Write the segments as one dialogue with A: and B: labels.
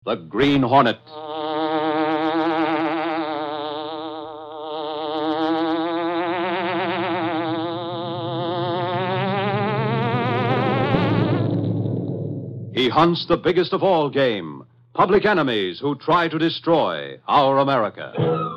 A: The Green Hornet. He hunts the biggest of all game, public enemies who try to destroy our America.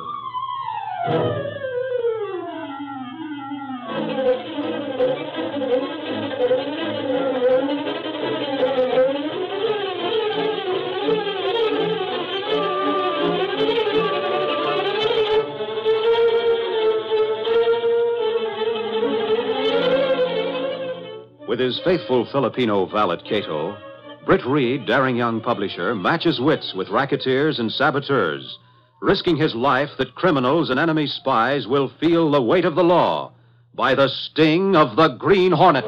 A: With his faithful Filipino valet Cato, Britt Reed, daring young publisher, matches wits with racketeers and saboteurs, risking his life that criminals and enemy spies will feel the weight of the law by the sting of the Green Hornet.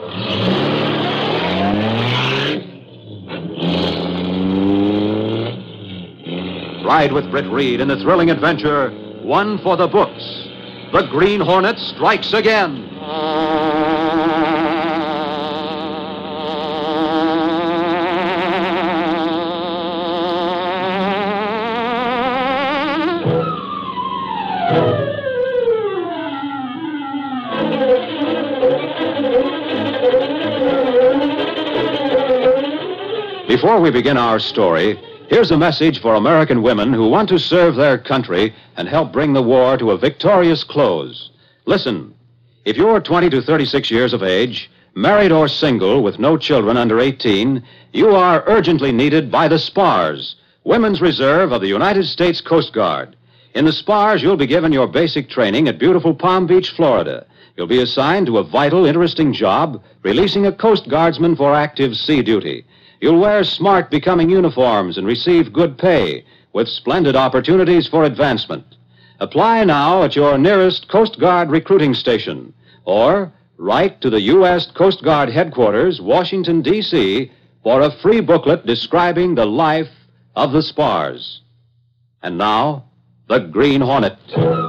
A: Ride with Britt Reed in the thrilling adventure, one for the books. The Green Hornet strikes again. Before we begin our story, here's a message for American women who want to serve their country and help bring the war to a victorious close. Listen, if you're 20 to 36 years of age, married or single with no children under 18, you are urgently needed by the SPARS, Women's Reserve of the United States Coast Guard. In the SPARS, you'll be given your basic training at beautiful Palm Beach, Florida. You'll be assigned to a vital, interesting job, releasing a Coast Guardsman for active sea duty. You'll wear smart, becoming uniforms and receive good pay with splendid opportunities for advancement. Apply now at your nearest Coast Guard recruiting station or write to the U.S. Coast Guard Headquarters, Washington, D.C., for a free booklet describing the life of the SPARS. And now, the Green Hornet.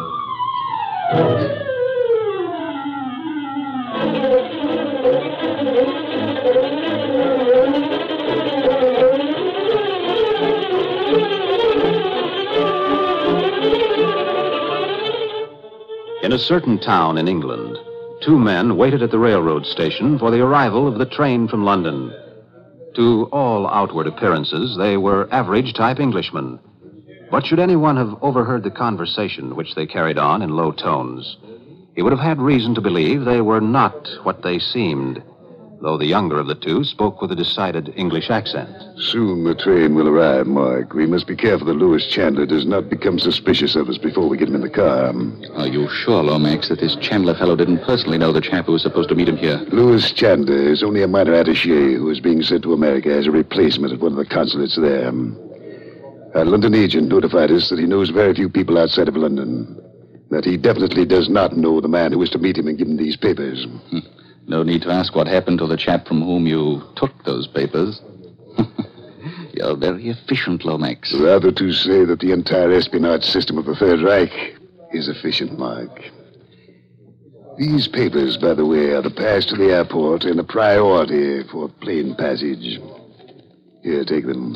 A: In a certain town in England, two men waited at the railroad station for the arrival of the train from London. To all outward appearances, they were average-type Englishmen. But should anyone have overheard the conversation which they carried on in low tones, he would have had reason to believe they were not what they seemed, though the younger of the two spoke with a decided English accent.
B: Soon the train will arrive, Mark. We must be careful that Louis Chandler does not become suspicious of us before we get him in the car.
C: Are you sure, Lomax, that this Chandler fellow didn't personally know the chap who was supposed to meet him here?
B: Louis Chandler is only a minor attaché who is being sent to America as a replacement at one of the consulates there. Our London agent notified us that he knows very few people outside of London, that he definitely does not know the man who was to meet him and give him these papers.
C: No need to ask what happened to the chap from whom you took those papers. You're very efficient, Lomax.
B: Rather to say that the entire espionage system of the Third Reich is efficient, Mark. These papers, by the way, are the pass to the airport and a priority for plane passage. Here, take them.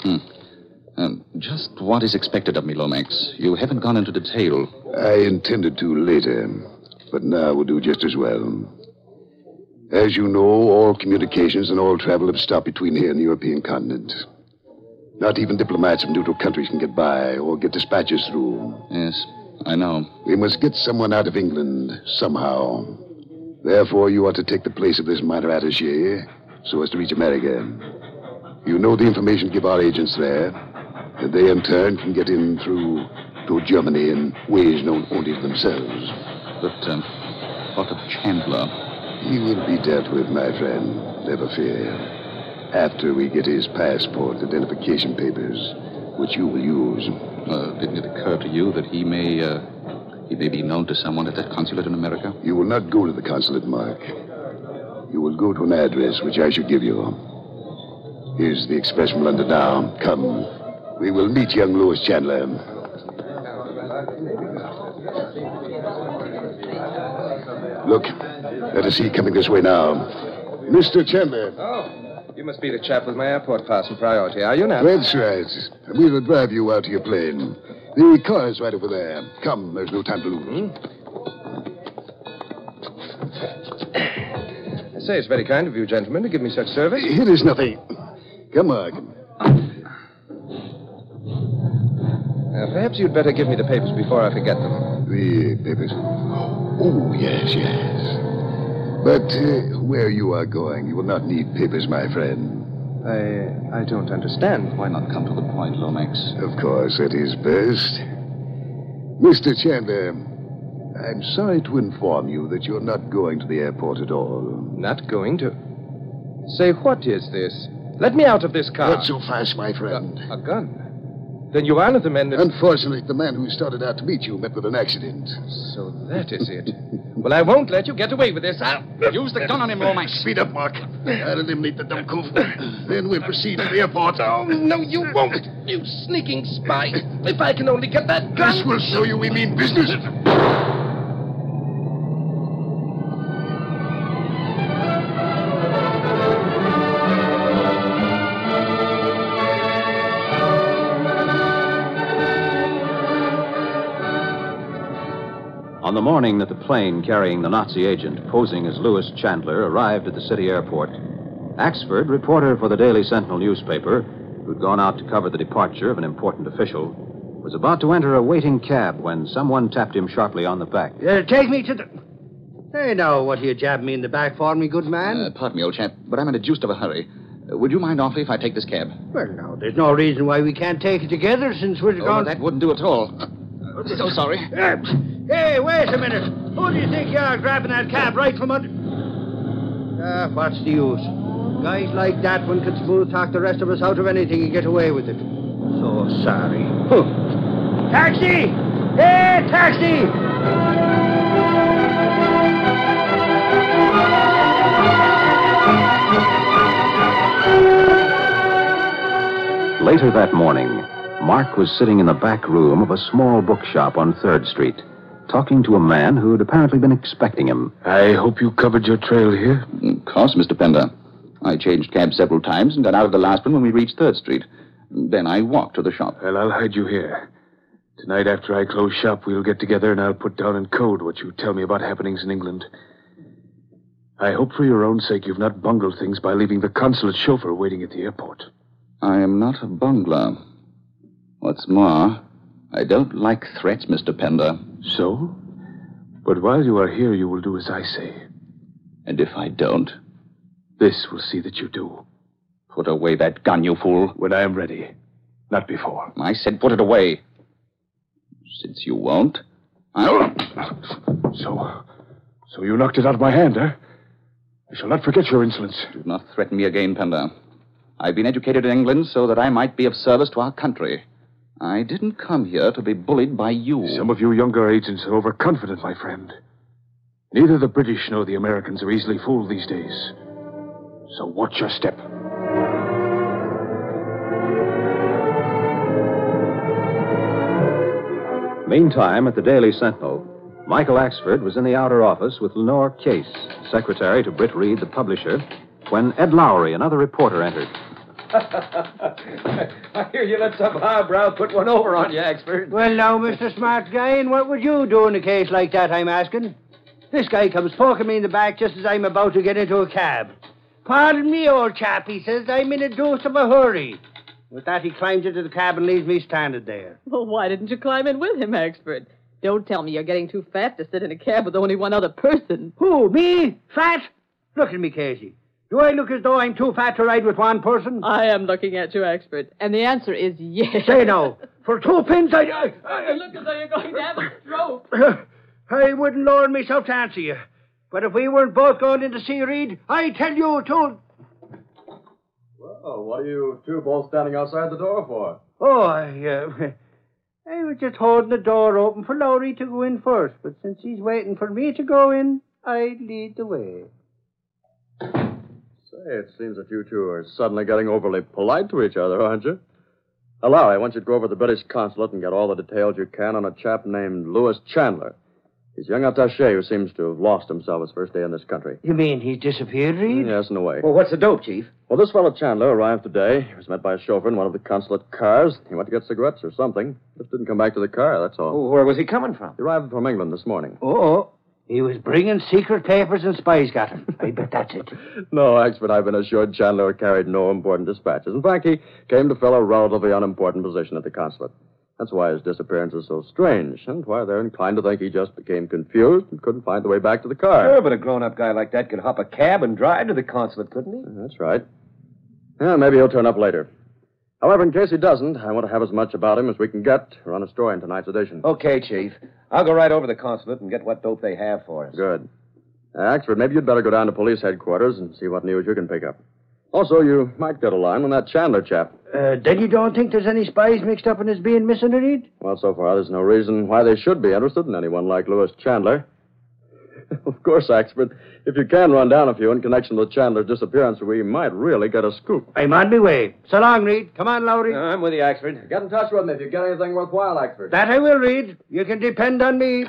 C: Just what is expected of me, Lomax? You haven't gone into detail.
B: I intended to later, but now will do just as well. As you know, all communications and all travel have stopped between here and the European continent. Not even diplomats from neutral countries can get by or get dispatches through.
C: Yes, I know.
B: We must get someone out of England somehow. Therefore, you ought to take the place of this minor attaché so as to reach America. You know the information to give our agents there, and they in turn can get in through Germany in ways known only to themselves.
C: But what of Chandler?
B: He will be dealt with, my friend. Never fear. After we get his passport, identification papers, which you will use.
C: Didn't it occur to you that he may be known to someone at that consulate in America?
B: You will not go to the consulate, Mark. You will go to an address which I shall give you. Here's the express from London now. Come. We will meet young Louis Chandler. Look, let us see coming this way now. Mr. Chandler.
D: Oh, You must be the chap with my airport pass and priority, are you now?
B: That's right. We will drive you out to your plane. The car's right over there. Come, there's no time to lose.
D: I say, it's very kind of you, gentlemen, to give me such service.
B: It is nothing. Come on.
D: Perhaps you'd better give me the papers before I forget them.
B: The papers? Oh, yes. But where you are going, you will not need papers, my friend.
D: I don't understand.
C: Why not come to the point, Lomax?
B: Of course, it is best. Mr. Chandler, I'm sorry to inform you that you're not going to the airport at all.
D: Not going to? Say, what is this? Let me out of this car.
B: Not so fast, my friend.
D: A gun? Then you aren't the men that...
B: Unfortunately, the man who started out to meet you met with an accident.
D: So that is it. Well, I won't let you get away with this. I'll...
C: Use the gun on him, Lomax.
B: Speed up, Mark. I'll eliminate the dumb coof. Then we'll proceed to the airport.
D: Oh, no, you won't. You sneaking spy. If I can only get that gun...
B: This will show you we mean business.
A: On the morning that the plane carrying the Nazi agent posing as Louis Chandler arrived at the city airport, Axford, reporter for the Daily Sentinel newspaper, who'd gone out to cover the departure of an important official, was about to enter a waiting cab when someone tapped him sharply on the back.
E: Take me to the... Hey, now, what do you jab me in the back for, me good man?
C: Pardon me, old chap, but I'm in a deuce of a hurry. Would you mind awfully if I take this cab?
E: Well, now, there's no reason why we can't take it together since we're
C: Oh, that wouldn't do at all. So sorry.
E: Hey, wait a minute. Who do you think you are grabbing that cab right from under... what's the use? Guys like that one can smooth talk the rest of us out of anything and get away with it. So sorry. Taxi! Hey, taxi!
A: Later that morning, Mark was sitting in the back room of a small bookshop on 3rd Street, talking to a man who'd apparently been expecting him.
F: I hope you covered your trail here.
C: Of course, Mr. Pender. I changed cabs several times and got out of the last one when we reached 3rd Street. Then I walked to the shop.
F: Well, I'll hide you here. Tonight, after I close shop, we'll get together and I'll put down in code what you tell me about happenings in England. I hope for your own sake you've not bungled things by leaving the consulate chauffeur waiting at the airport.
C: I am not a bungler. What's more, I don't like threats, Mr. Pender.
F: So? But while you are here, you will do as I say.
C: And if I don't?
F: This will see that you do.
C: Put away that gun, you fool.
F: When I am ready. Not before.
C: I said put it away. Since you won't, I'll...
F: So you knocked it out of my hand, huh? I shall not forget your insolence.
C: Do not threaten me again, Pender. I've been educated in England so that I might be of service to our country. I didn't come here to be bullied by you.
F: Some of you younger agents are overconfident, my friend. Neither the British nor the Americans are easily fooled these days. So watch your step.
A: Meantime, at the Daily Sentinel, Michael Axford was in the outer office with Lenore Case, secretary to Britt Reed, the publisher, when Ed Lowry, another reporter, entered.
D: I hear you let some highbrow put one over on you, Axford.
E: Well, now, Mr. Smart Guy, and what would you do in a case like that, I'm asking? This guy comes poking me in the back just as I'm about to get into a cab. Pardon me, old chap, he says. I'm in a deuce of a hurry. With that, he climbs into the cab and leaves me standing there.
G: Well, why didn't you climb in with him, Axford? Don't tell me you're getting too fat to sit in a cab with only one other person.
E: Who, me? Fat? Look at me, Casey. Do I look as though I'm too fat to ride with one person?
G: I am looking at you, Axford, and the answer is yes.
E: Say now. For 2 pins,
G: You look as though you're going to have a stroke.
E: I wouldn't lower myself to answer you. But if we weren't both going in to see Reed, I tell you to...
H: Well, what are you two both standing outside the door for?
E: Oh, I was just holding the door open for Lowry to go in first. But since he's waiting for me to go in, I lead the way.
H: Say, it seems that you two are suddenly getting overly polite to each other, aren't you? Lowry, I want you to go over to the British consulate and get all the details you can on a chap named Louis Chandler. He's a young attaché who seems to have lost himself his first day in this country.
E: You mean he's disappeared, Reed?
H: Yes, in a way.
D: Well, what's the dope, Chief?
H: Well, this fellow Chandler arrived today. He was met by a chauffeur in one of the consulate cars. He went to get cigarettes or something. Just didn't come back to the car, that's all.
D: Oh, where was he coming from?
H: He arrived from England this morning.
E: Oh. He was bringing secret papers and spies got him. I bet that's it.
H: No, Axford, I've been assured Chandler carried no important dispatches. In fact, he came to fill a relatively unimportant position at the consulate. That's why his disappearance is so strange, and why they're inclined to think he just became confused and couldn't find the way back to the car.
D: Sure, but a grown-up guy like that could hop a cab and drive to the consulate, couldn't he?
H: That's right. Yeah, maybe he'll turn up later. However, in case he doesn't, I want to have as much about him as we can get to run a story in tonight's edition.
D: Okay, Chief. I'll go right over to the consulate and get what dope they have for us.
H: Good. Axford, maybe you'd better go down to police headquarters and see what news you can pick up. Also, you might get a line on that Chandler chap.
E: Then you don't think there's any spies mixed up in his being missing, Reed?
H: Well, so far, there's no reason why they should be interested in anyone like Louis Chandler. Of course, Axford, if you can run down a few in connection with Chandler's disappearance, we might really get a scoop.
E: I'm on my way. So long, Reed. Come on, Lowry.
D: I'm with you, Axford.
H: Get in touch with me if you get anything worthwhile, Axford.
E: That I will, Reed. You can depend on me.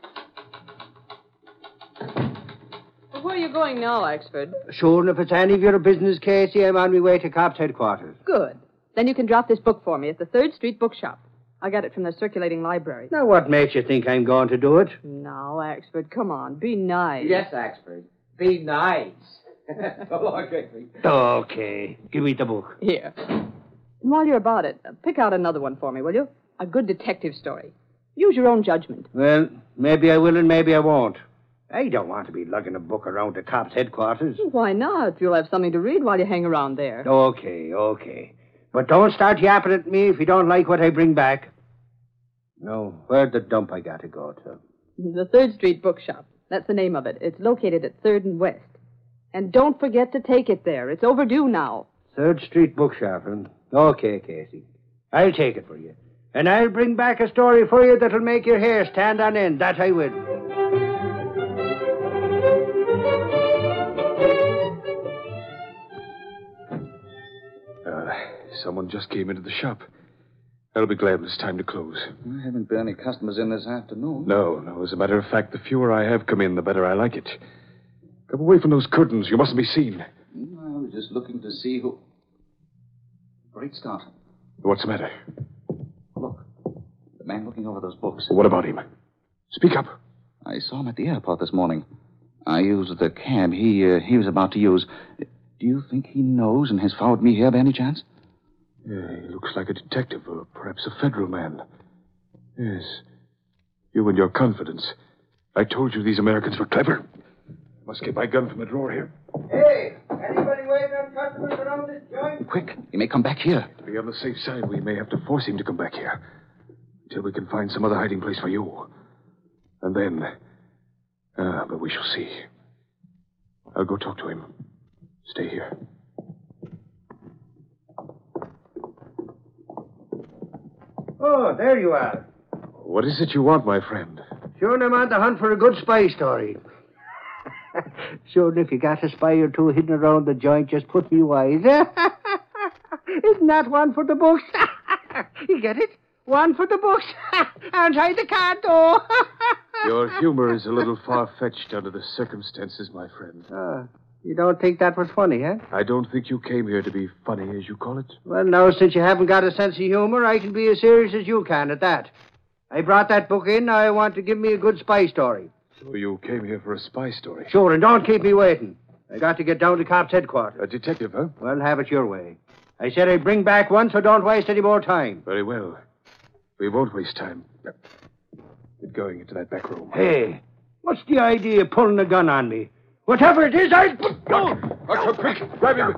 G: Well, where are you going now, Axford?
E: Sure, and if it's any of your business, Casey, I'm on my way to Cops headquarters.
G: Good. Then you can drop this book for me at the 3rd Street Bookshop. I got it from the circulating library.
E: Now, what makes you think I'm going to do it?
G: Now, Axford, come on. Be nice.
D: Yes, Axford. Be nice. So long, Casey.
E: Okay. Give me the book.
G: Here. And while you're about it, pick out another one for me, will you? A good detective story. Use your own judgment.
E: Well, maybe I will and maybe I won't. I don't want to be lugging a book around to Cops headquarters.
G: Why not? You'll have something to read while you hang around there.
E: Okay. But don't start yapping at me if you don't like what I bring back. No, where's the dump I got to go to?
G: The 3rd Street Bookshop. That's the name of it. It's located at 3rd and West. And don't forget to take it there. It's overdue now.
E: 3rd Street Bookshop, huh? Okay, Casey. I'll take it for you. And I'll bring back a story for you that'll make your hair stand on end. That I will.
F: Someone just came into the shop. I'll be glad when it's time to close.
C: There haven't been any customers in this afternoon.
F: No. As a matter of fact, the fewer I have come in, the better I like it. Come away from those curtains. You mustn't be seen.
C: I was just looking to see who... Great Scott.
F: What's the matter?
C: Look. The man looking over those books.
F: What about him? Speak up.
C: I saw him at the airport this morning. I used the cab he was about to use. Do you think he knows and has followed me here by any chance?
F: Yeah, he looks like a detective or perhaps a federal man. Yes. You and your confidence. I told you these Americans were clever. Must get my gun from the drawer here.
E: Hey, anybody waiting on customers around this joint?
C: Quick, he may come back here.
F: To be on the safe side, we may have to force him to come back here. Until we can find some other hiding place for you. And then... but we shall see. I'll go talk to him. Stay here.
E: Oh, there you are.
F: What is it you want, my friend?
E: Sure, I'm on the hunt for a good spy story. Sure, if you got a spy or two hidden around the joint, just put me wise. Isn't that one for the books? You get it? One for the books. And hide the card, though.
F: Your humor is a little far-fetched under the circumstances, my friend.
E: You don't think that was funny, huh?
F: I don't think you came here to be funny, as you call it.
E: Well, now, since you haven't got a sense of humor, I can be as serious as you can at that. I brought that book in. Now I want to give me a good spy story.
F: So you came here for a spy story?
E: Sure, and don't keep me waiting. I got to get down to Cops headquarters.
F: A detective, huh?
E: Well, have it your way. I said I'd bring back one, so don't waste any more time.
F: Very well. We won't waste time. Get going into that back room.
E: Hey, what's the idea of pulling a gun on me? Whatever it is, I'll...
F: Go, quick! Grab him!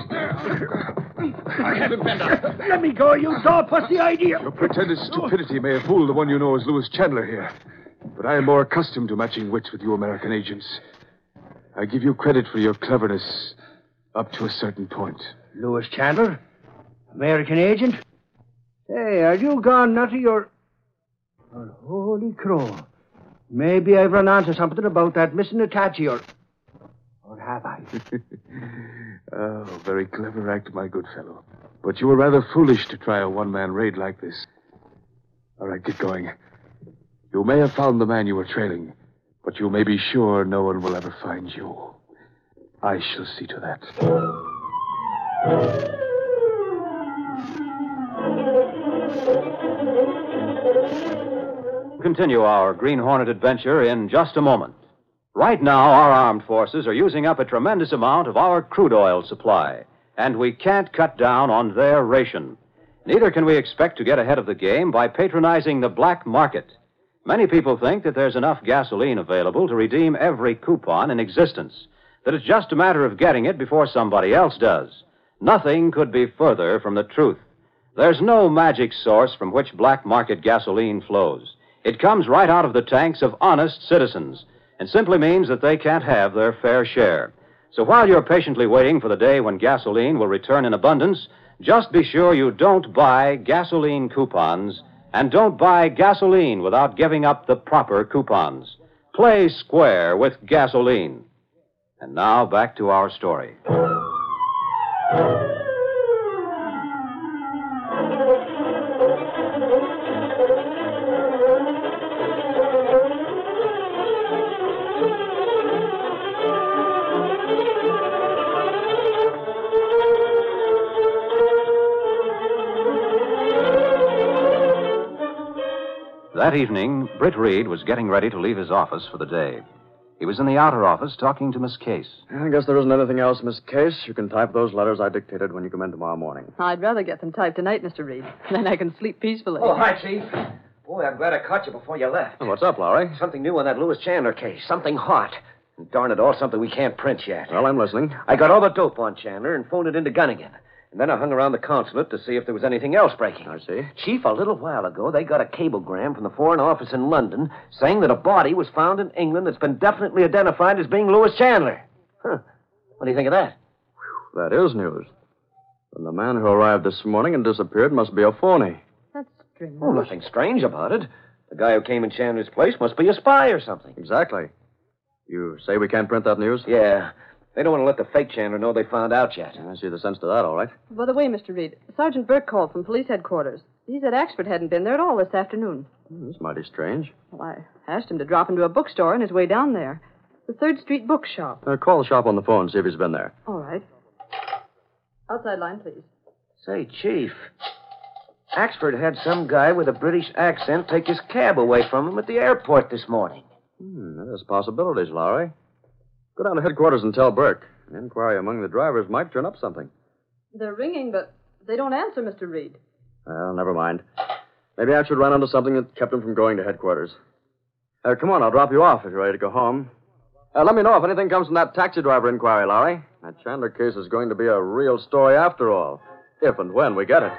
E: I haven't been there. Let me go, you dope. What's the idea?
F: Your pretended stupidity may have fooled the one you know as Louis Chandler here. But I am more accustomed to matching wits with you American agents. I give you credit for your cleverness up to a certain point.
E: Louis Chandler? American agent? Hey, are you gone nutty or... Oh, holy crow. Maybe I've run onto something about that missing attache or have I?
F: Oh, very clever act, my good fellow. But you were rather foolish to try a one-man raid like this. All right, get going. You may have found the man you were trailing, But you may be sure no one will ever find you. I shall see to that.
A: Continue our Green Hornet adventure in just a moment. Right now, our armed forces are using up a tremendous amount of our crude oil supply, and we can't cut down on their ration. Neither can we expect to get ahead of the game by patronizing the black market. Many people think that there's enough gasoline available to redeem every coupon in existence, that it's just a matter of getting it before somebody else does. Nothing could be further from the truth. There's no magic source from which black market gasoline flows. It comes right out of the tanks of honest citizens, and simply means that they can't have their fair share. So while you're patiently waiting for the day when gasoline will return in abundance, just be sure you don't buy gasoline coupons, and don't buy gasoline without giving up the proper coupons. Play square with gasoline. And now back to our story. That evening, Britt Reed was getting ready to leave his office for the day. He was in the outer office talking to Miss Case.
H: I guess there isn't anything else, Miss Case. You can type those letters I dictated when you come in tomorrow morning.
G: I'd rather get them typed tonight, Mr. Reed. Then I can sleep peacefully.
I: Oh, hi, Chief. Boy, I'm glad I caught you before you left.
H: What's up, Lowry?
I: Something new on that Lewis Chandler case. Something hot. And darn it all, something we can't print yet.
H: Well, I'm listening.
I: I got all the dope on Chandler and phoned it into Gunnigan. And then I hung around the consulate to see if there was anything else breaking.
H: I see.
I: Chief, a little while ago, they got a cablegram from the Foreign Office in London saying that a body was found in England that's been definitely identified as being Lewis Chandler. Huh. What do you think of that?
H: That is news. And the man who arrived this morning and disappeared must be a phony.
G: That's strange.
I: Oh, nothing strange about it. The guy who came in Chandler's place must be a spy or something.
H: Exactly. You say we can't print that news?
I: Yeah. They don't want to let the fake Chandler know they found out yet.
H: I see the sense to that, all right.
G: By the way, Mr. Reed, Sergeant Burke called from police headquarters. He said Axford hadn't been there at all this afternoon.
H: That's mighty strange.
G: Well, I asked him to drop into a bookstore on his way down there. The 3rd Street Bookshop.
H: Call the shop on the phone, see if he's been there.
G: All right. Outside line, please.
I: Say, Chief, Axford had some guy with a British accent take his cab away from him at the airport this morning.
H: There's possibilities, Lowry. Go down to headquarters and tell Burke. An inquiry among the drivers might turn up something.
G: They're ringing, but they don't answer, Mr. Reed.
H: Well, never mind. Maybe I should run onto something that kept him from going to headquarters. Come on, I'll drop you off if you're ready to go home. Let me know if anything comes from that taxi driver inquiry, Lowry. That Chandler case is going to be a real story after all. If and when we get it.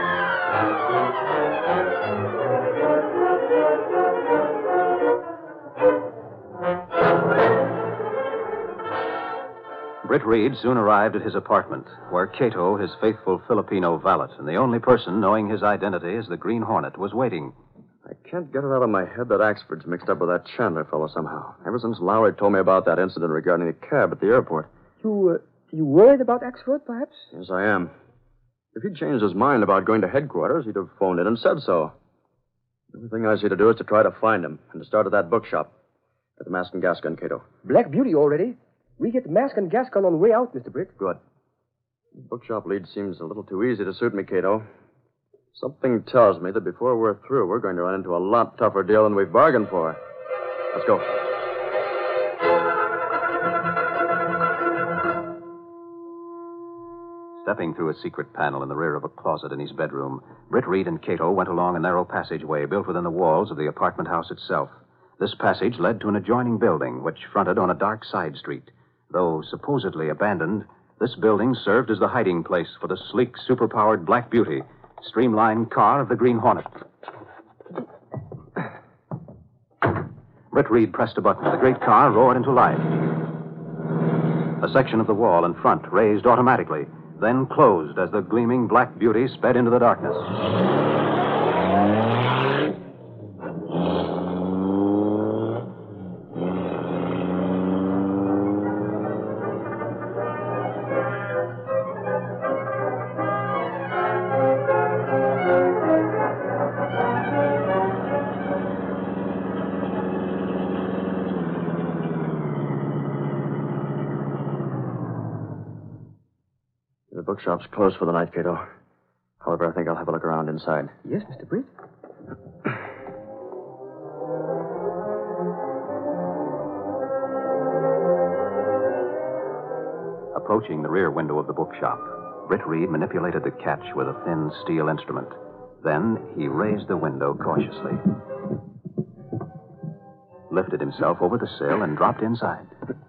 A: Britt Reed soon arrived at his apartment, where Cato, his faithful Filipino valet, and the only person knowing his identity as the Green Hornet, was waiting.
H: I can't get it out of my head that Axford's mixed up with that Chandler fellow somehow. Ever since Lowry told me about that incident regarding the cab at the airport.
D: You worried about Axford, perhaps?
H: Yes, I am. If he'd changed his mind about going to headquarters, he'd have phoned in and said so. The only thing I see to do is to try to find him and to start at that bookshop. At the Mask and Gas Gun, Cato.
D: Black Beauty already. We get the mask and gas gun on the way out, Mr. Britt.
H: Good. The bookshop lead seems a little too easy to suit me, Cato. Something tells me that before we're through, we're going to run into a lot tougher deal than we've bargained for. Let's go.
A: Stepping through a secret panel in the rear of a closet in his bedroom, Britt Reed and Cato went along a narrow passageway built within the walls of the apartment house itself. This passage led to an adjoining building, which fronted on a dark side street. Though supposedly abandoned, this building served as the hiding place for the sleek, superpowered Black Beauty, streamlined car of the Green Hornet. Britt Reed pressed a button. The great car roared into life. A section of the wall in front raised automatically, then closed as the gleaming Black Beauty sped into the darkness.
H: bookshop's closed for the night, Cato. However, I think I'll have a look around inside.
D: Yes, Mr. Britt?
A: Approaching the rear window of the bookshop, Britt Reed manipulated the catch with a thin steel instrument. Then he raised the window cautiously, lifted himself over the sill, and dropped inside.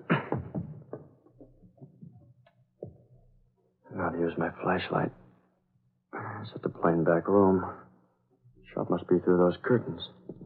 H: Now to use my flashlight. It's at the plain back room. Shop must be through those curtains.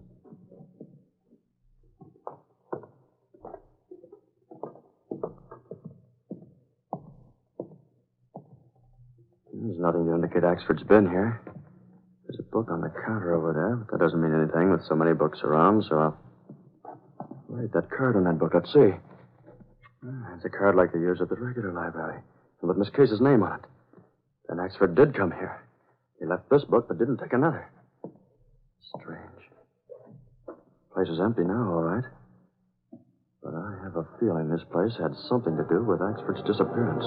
H: There's nothing to indicate Axford's been here. There's a book on the counter over there, but that doesn't mean anything with so many books around, so I'll... Wait, that card on that book, let's see. It's a card like they use at the regular library, and with Miss Case's name on it. Then Axford did come here. He left this book, but didn't take another. Strange. Place is empty now, all right. But I have a feeling this place had something to do with Axford's disappearance.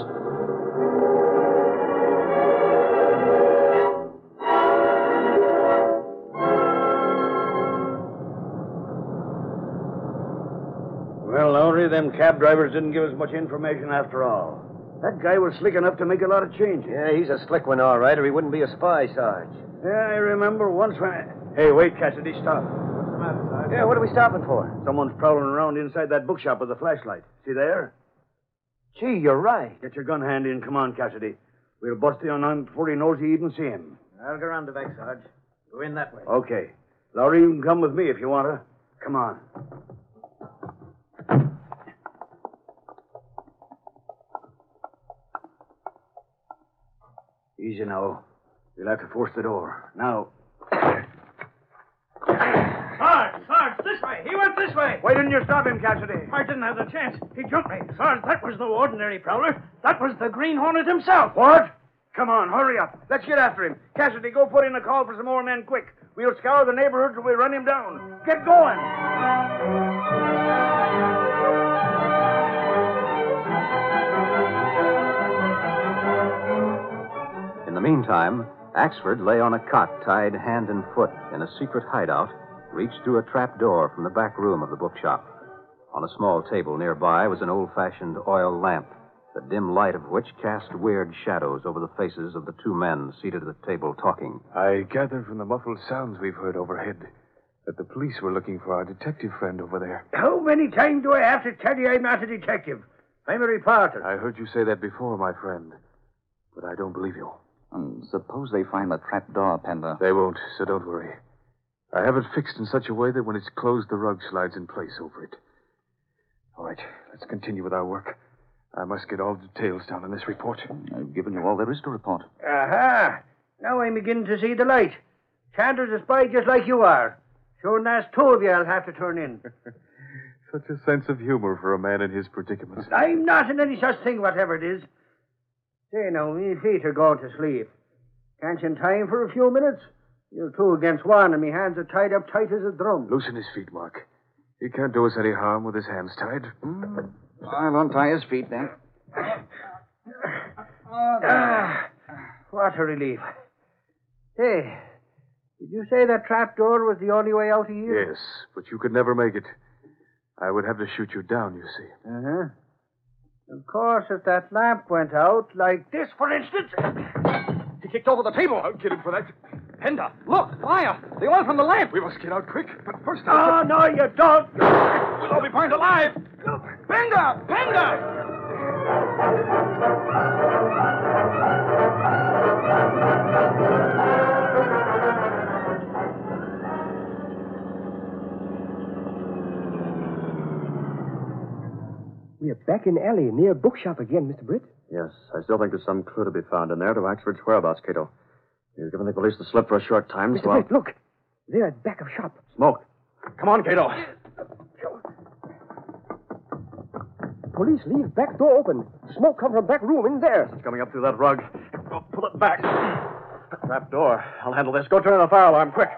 E: Well, Lowry, them cab drivers didn't give us much information after all. That guy was slick enough to make a lot of changes.
I: Yeah, he's a slick one, all right, or he wouldn't be a spy, Sarge.
E: Yeah, I remember once when... Hey, wait, Cassidy, stop.
I: What's the matter, Sarge? Yeah, what are we stopping for?
E: Someone's prowling around inside that bookshop with a flashlight. See there?
I: Gee, you're right.
E: Get your gun handy and come on, Cassidy. We'll bust in on him before he knows he even see him.
I: I'll go round the back, Sarge. Go in that way.
E: Okay. Lowry, you can come with me if you want to. Come on. Easy now. You'll have to force the door. Now.
J: Sarge, this way. He went this way.
E: Why didn't you stop him, Cassidy?
J: I didn't have the chance. He jumped me. Sarge, that was no ordinary prowler. That was the Green Hornet himself.
E: What? Come on, hurry up. Let's get after him. Cassidy, go put in a call for some more men quick. We'll scour the neighborhood till we run him down. Get going.
A: In the meantime, Axford lay on a cot tied hand and foot in a secret hideout, reached through a trap door from the back room of the bookshop. On a small table nearby was an old-fashioned oil lamp, the dim light of which cast weird shadows over the faces of the two men seated at the table talking.
F: I gather from the muffled sounds we've heard overhead that the police were looking for our detective friend over there.
E: How many times do I have to tell you I'm not a detective? I'm a reporter.
F: I heard you say that before, my friend, but I don't believe you.
C: Suppose they find the trap door, Pender.
F: They won't, so don't worry. I have it fixed in such a way that when it's closed, the rug slides in place over it. All right, let's continue with our work. I must get all details down in this report.
C: I've given you all there is to report.
E: Aha! Now I'm beginning to see the light. Chandler's a spy just like you are. Sure, that's two of you I'll have to turn in.
F: Such a sense of humor for a man in his predicament.
E: I'm not in any such thing, whatever it is. Say now, me feet are going to sleep. Can't you in time for a few minutes? You're two against one, and me hands are tied up tight as a drum.
F: Loosen his feet, Mark. He can't do us any harm with his hands tied.
C: I'll untie his feet, then.
E: What a relief. Hey, did you say that trap door was the only way out of here?
F: Yes, but you could never make it. I would have to shoot you down, you see.
E: Uh-huh. Of course, if that lamp went out, like this, for instance...
J: He kicked over the table.
F: I'll get him for that.
J: Pender, look, fire. The oil from the lamp.
F: We must get out quick, but first...
E: Oh, no, you don't.
J: We'll all be burned alive. Pender! Pender!
D: We're back in alley near bookshop again, Mr. Britt.
H: Yes, I still think there's some clue to be found in there to Axford's whereabouts, Cato. You've given the police the slip for a short time,
D: Mr.
H: so I'll...
D: Britt, look. They're at back of shop.
H: Smoke.
J: Come on, Cato.
D: Police leave back door open. Smoke come from back room in there.
H: It's coming up through that rug. Go pull it back. Trap door. I'll handle this. Go turn on the fire alarm, quick.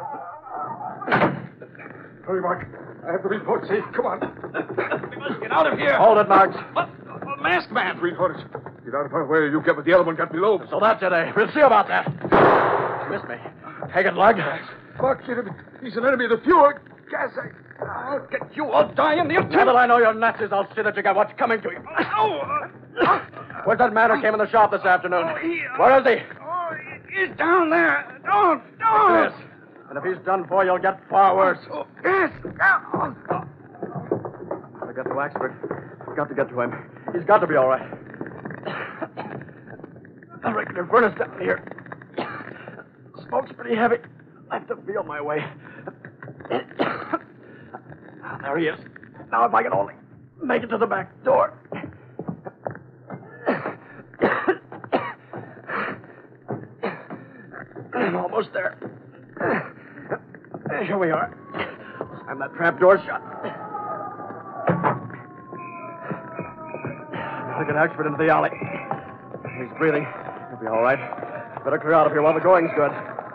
F: Hurry, Mark. I have the report safe. Come on.
J: We must get out of here.
H: Hold it, Marks.
J: What? A masked man.
F: Reporters. Get Get out of my way. You get with the other one, got me low.
H: So that's it, eh? We'll see about that. Missed me. Take it, Lug.
F: Fuck, he's an enemy of the fuel. Gas, I'll get you all dying.
H: Now that I know you're Nazis, I'll see that you get what's coming to you. Where's that man who came in the shop this afternoon? Where is he?
J: He's down there. Don't.
H: Yes. And if he's done for, you'll get far worse.
J: Yes.
H: I got to Axford. Got to get to him. He's got to be all right. I reckon the furnace down here. Smoke's pretty heavy. I have to feel my way. There he is. Now if I can only make it to the back door. I'm almost there. Here we are. Slam that trap door shut. I'll get Axford into the alley. He's breathing. He'll be all right. Better clear out of here while the going's good.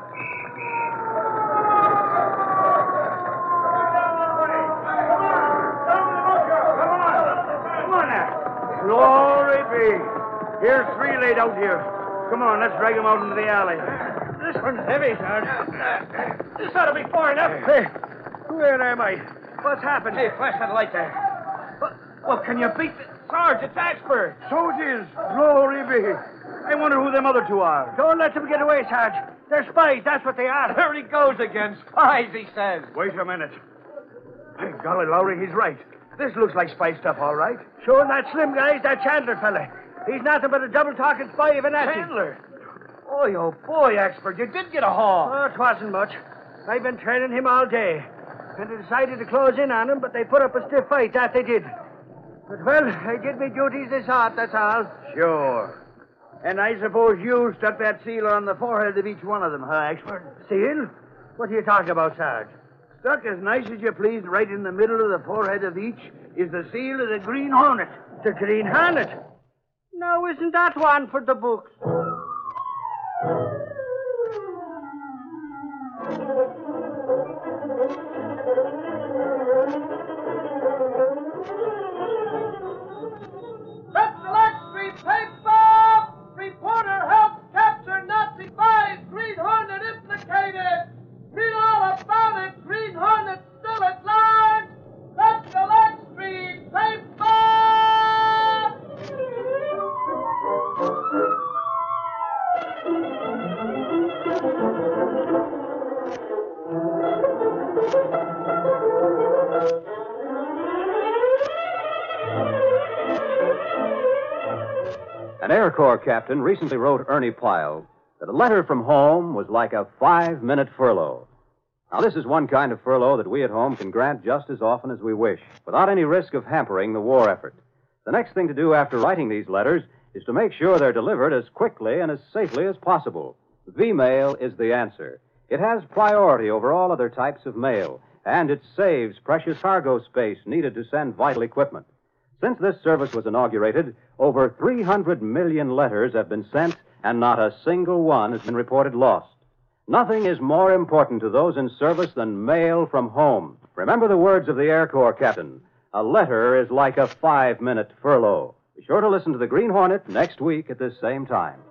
J: Glory be. Here's three laid out here. Come on, let's drag them out into the alley. This one's heavy, Sarge. This ought to be far enough. Hey, where am I? What's happened? Hey, flash that light there. Well, can you beat the... Sarge, it's Axford. So it is. Glory be. I wonder who them other two are. Don't let them get away, Sarge. They're spies, that's what they are. There he goes again. Spies, he says. Wait a minute. Hey, golly, Lowry, he's right. This looks like spy stuff, all right. Sure, that slim guy's that Chandler fella. He's nothing but a double-talking spy of a Nazi. Chandler? Oh, boy, Axford, you did get a haul. Oh, it wasn't much. I've been trailing him all day. And I decided to close in on him, but they put up a stiff fight, that they did. But, well, I did my duties this hot, that's all. Sure. And I suppose you stuck that seal on the forehead of each one of them, huh, Axford? Seal? What are you talking about, Sarge? Stuck as nice as you please right in the middle of the forehead of each is the seal of the Green Hornet. The Green Hornet? Now, isn't that one for the books?
K: That's the Lake Street paper! Reporter helps capture Nazi spies! Green Hornet implicated! Read all about it! Green Hornet still at large! That's the Lake Street paper!
A: An Air Corps captain recently wrote Ernie Pyle that a letter from home was like a 5-minute furlough. Now, this is one kind of furlough that we at home can grant just as often as we wish, without any risk of hampering the war effort. The next thing to do after writing these letters is to make sure they're delivered as quickly and as safely as possible. V-mail is the answer. It has priority over all other types of mail, and it saves precious cargo space needed to send vital equipment. Since this service was inaugurated, over 300 million letters have been sent, and not a single one has been reported lost. Nothing is more important to those in service than mail from home. Remember the words of the Air Corps captain. A letter is like a 5-minute furlough. Be sure to listen to the Green Hornet next week at this same time.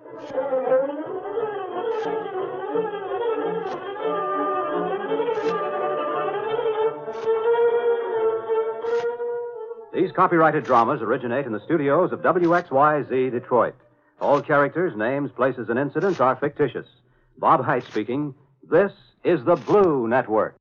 A: These copyrighted dramas originate in the studios of WXYZ Detroit. All characters, names, places, and incidents are fictitious. Bob Height speaking. This is the Blue Network.